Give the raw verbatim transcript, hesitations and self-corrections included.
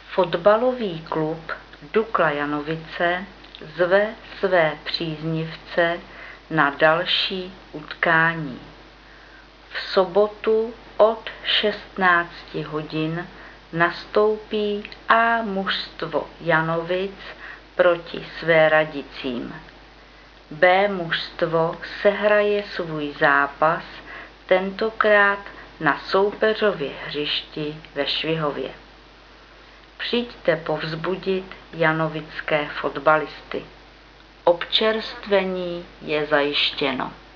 Fotbalový klub Dukla Janovice zve své příznivce na další utkání. V sobotu od šestnácti hodin nastoupí A mužstvo Janovic proti Svéradicím. B mužstvo sehraje svůj zápas tentokrát na soupeřově hřišti ve Švihově. Přijďte povzbudit janovické fotbalisty. Občerstvení je zajištěno.